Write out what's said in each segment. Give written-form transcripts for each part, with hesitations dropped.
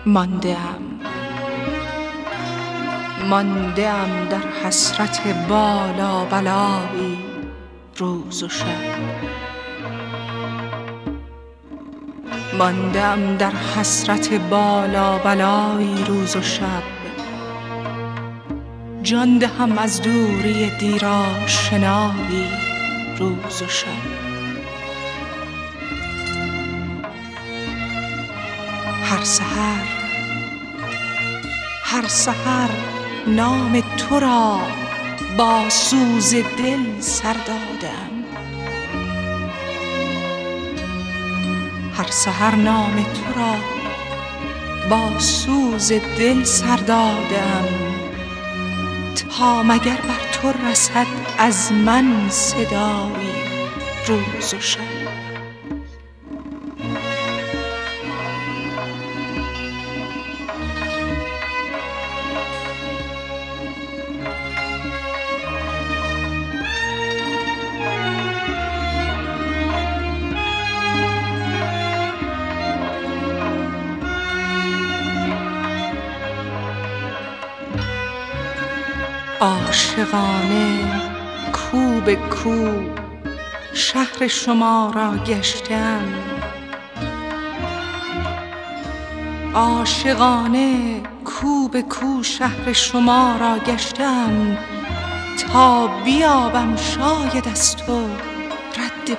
مانده‌ام در حسرت بالا بلایی روز و شب. مانده‌ام در حسرت بالا بلایی روز و شب. جان دهم از دوری دیر آشنایی روز و شب. هر سحر نام تو را با سوز دل سر دادم. هر سحر نام تو را با سوز دل سر دادم، تا مگر بر تو رسد از من صدایی روز و شب. عاشقانه کو به کو شهر شما را گشتم. عاشقانه کو به کو شهر شما را گشتم، تا بیابم شاید از تو رد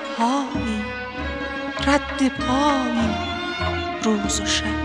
پایی روز و شب.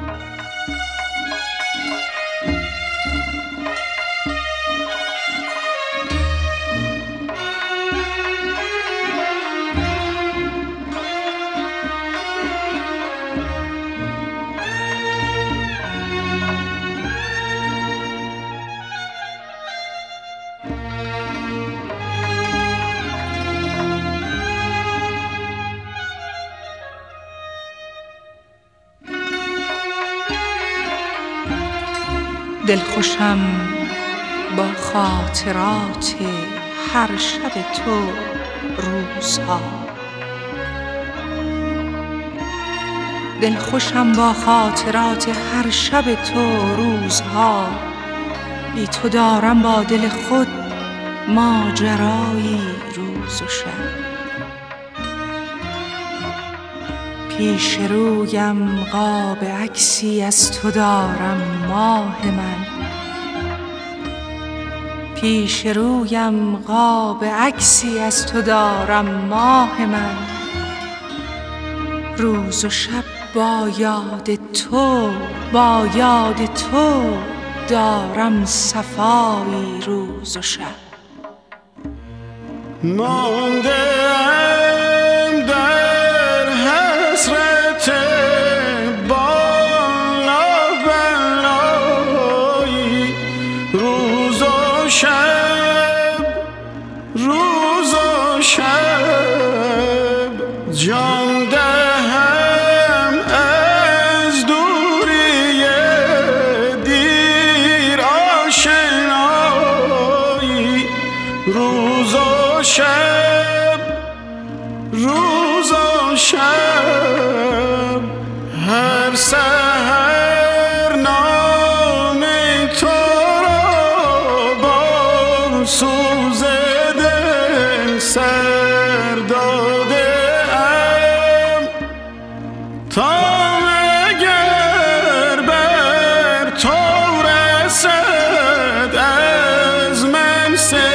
دلخوشم با خاطرات هر شب تو روزها. دلخوشم با خاطرات هر شب تو روزها. بی تو دارم با دل خود ماجرایی روز و شب. پیش رویم قاب عکسی از تو دارم ماه من. پیش رویم قاب عکسی از تو دارم ماه من. روز و شب با یاد تو دارم صفایی روز و شب. مانده‌ام در حسرت بالا بلایی روز و شب، روز و شب. جان دهم از دوری دیر آشنایی روز و شب، روز و شب. هر سحر نام تو را با سوز دل سر داده‌ام، تا مگر بر تو رسد از من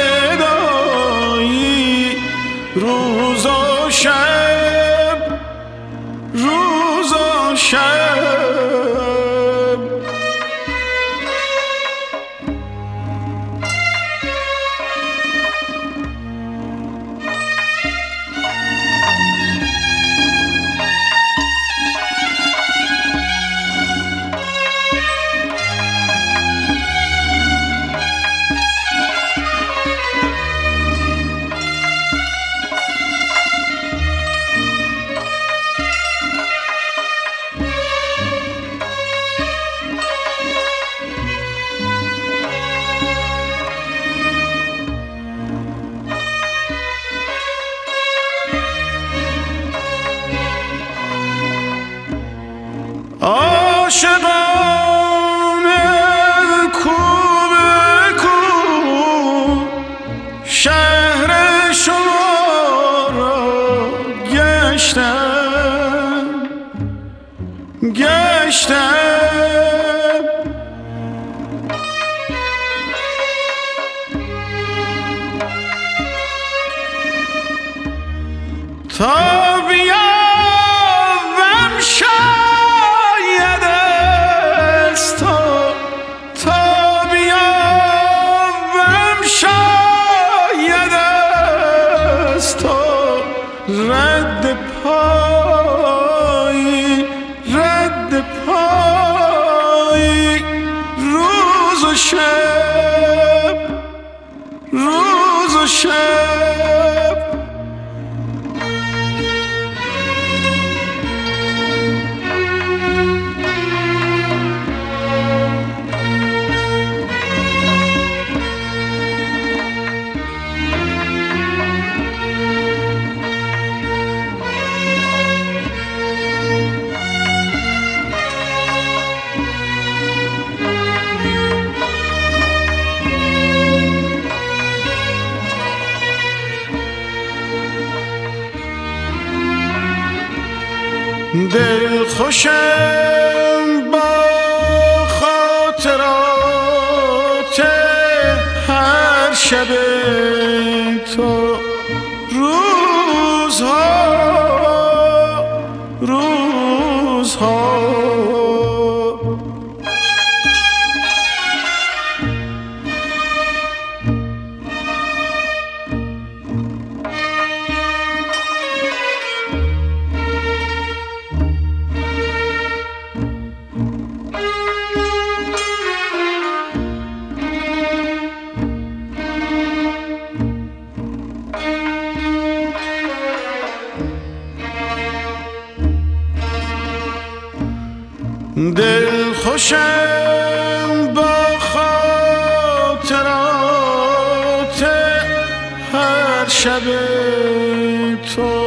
صدایی روز و شب، روز و شب. تا بیابم شاید از تو، تا بیابم شاید از تو رد پایی، رد پایی، روز و شب، روز و شب. دل خوشم با خاطرات هر شب تو، روزها روزها. دل خوشم با خاطرات هر شب تو،